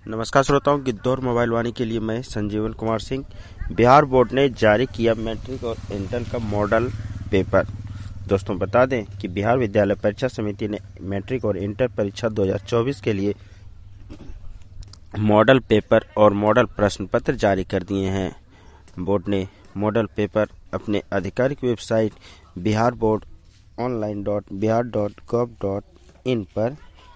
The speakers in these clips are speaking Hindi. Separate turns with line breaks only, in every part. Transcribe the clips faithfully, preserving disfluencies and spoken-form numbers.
नमस्कार श्रोताओं, गिद्धौर मोबाइल वाणी के लिए मैं संजीवन कुमार सिंह। बिहार बोर्ड ने जारी किया मैट्रिक और इंटर का मॉडल पेपर। दोस्तों बता दें कि बिहार विद्यालय परीक्षा समिति ने मैट्रिक और इंटर परीक्षा दो हज़ार चौबीस के लिए मॉडल पेपर और मॉडल प्रश्न पत्र जारी कर दिए हैं। बोर्ड ने मॉडल पेपर अपने आधिकारिक website Bihar board online dot Bihar dot gov dot in पर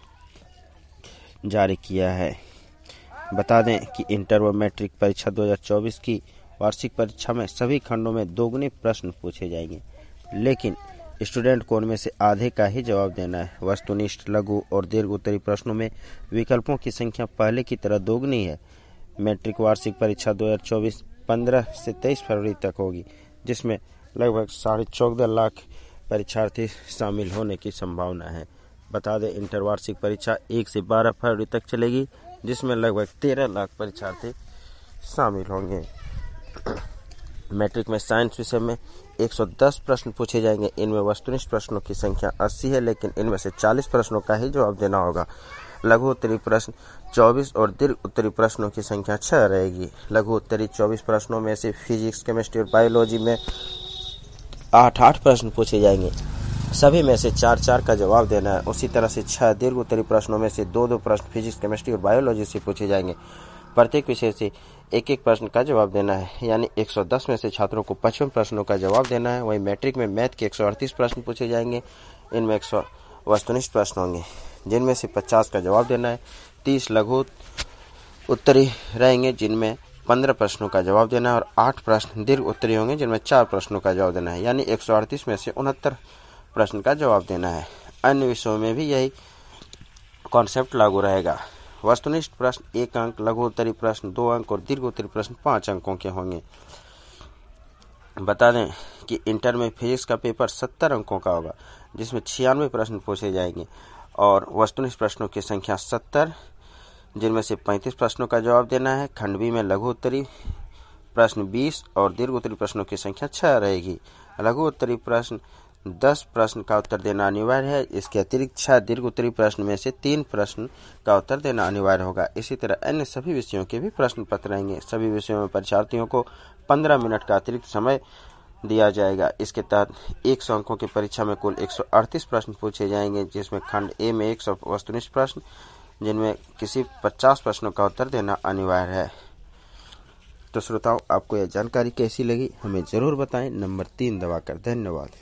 जारी किया है। बता दें कि इंटर व मैट्रिक परीक्षा दो हज़ार चौबीस की वार्षिक परीक्षा में सभी खंडों में दोगुने प्रश्न पूछे जाएंगे, लेकिन स्टूडेंट को उनमें से आधे का ही जवाब देना है। वस्तुनिष्ठ, लघु और दीर्घ उत्तरी प्रश्नों में विकल्पों की संख्या पहले की तरह दोगुनी है। मैट्रिक वार्षिक परीक्षा दो हज़ार चौबीस पंद्रह से तेईस फरवरी तक होगी, जिसमें लगभग साढ़े चौदह लाख परीक्षार्थी शामिल होने की संभावना है। बता दें इंटर वार्षिक परीक्षा एक से बारह फरवरी तक चलेगी, जिसमें लगभग तेरह लाख परीक्षार्थी शामिल होंगे। मैट्रिक में साइंस विषय में एक सौ दस प्रश्न पूछे जाएंगे। इनमें वस्तुनिष्ठ प्रश्नों की संख्या अस्सी है, लेकिन इनमें से चालीस प्रश्नों का ही जवाब देना होगा। लघु उत्तरी प्रश्न चौबीस और दीर्घ उत्तरी प्रश्नों की संख्या छह रहेगी। लघु उत्तरी चौबीस प्रश्नों में से फिजिक्स, केमिस्ट्री और बायोलॉजी में आठ आठ प्रश्न पूछे जाएंगे। सभी में से चार चार का जवाब देना है। उसी तरह से छह दीर्घ उत्तरी प्रश्नों में से दो दो प्रश्न फिजिक्स, केमिस्ट्री और बायोलॉजी से पूछे जाएंगे। प्रत्येक विषय से एक एक प्रश्न का जवाब देना है, यानी एक सौ दस में से छात्रों को पचपन प्रश्नों का जवाब देना है। वहीं मैट्रिक में मैथ के एक सौ अड़तीस प्रश्न पूछे जाएंगे। इनमें एक सौ वस्तुनिष्ठ प्रश्न होंगे, जिनमें से पचास का जवाब देना है। तीस लघु उत्तरी रहेंगे, जिनमें पंद्रह प्रश्नों का जवाब देना है, और आठ प्रश्न दीर्घ उत्तरी होंगे, जिनमें चार प्रश्नों का जवाब देना है, यानी एक सौ अड़तीस में से उनहत्तर प्रश्न का जवाब देना है। अन्य विषयों में भी यही कॉन्सेप्ट लागू रहेगा। वस्तुनिष्ठ प्रश्न एक अंक, लघु उत्तरी प्रश्न दो अंक और दीर्घ उत्तरी प्रश्न पाँच अंकों के होंगे। बता दें कि इंटर में फिजिक्स का पेपर सत्तर अंकों का होगा, जिसमें छियानवे प्रश्न पूछे जाएंगे, और वस्तुनिष्ठ प्रश्नों की संख्या सत्तर, जिनमें से पैंतीस प्रश्नों का जवाब देना है। खंड बी में लघु उत्तरी प्रश्न बीस और दीर्घ उत्तरी प्रश्नों की संख्या छह रहेगी। लघु उत्तरी प्रश्न दस प्रश्न का उत्तर देना अनिवार्य है। इसके अतिरिक्त छह दीर्घ उत्तरी प्रश्न में से तीन प्रश्न का उत्तर देना अनिवार्य होगा। इसी तरह अन्य सभी विषयों के भी प्रश्न पत्र रहेंगे। सभी विषयों में परीक्षार्थियों को पंद्रह मिनट का अतिरिक्त समय दिया जाएगा। इसके तहत एक सौ अंकों की परीक्षा में कुल एक सौ अड़तीस प्रश्न पूछे जाएंगे, जिसमें खंड ए में एक सौ वस्तुनिष्ठ प्रश्न, जिनमें किसी पचास प्रश्नों का उत्तर देना अनिवार्य है। तो श्रोताओं, आपको यह जानकारी कैसी लगी हमें जरूर बताएं। नंबर तीन दबाकर। धन्यवाद।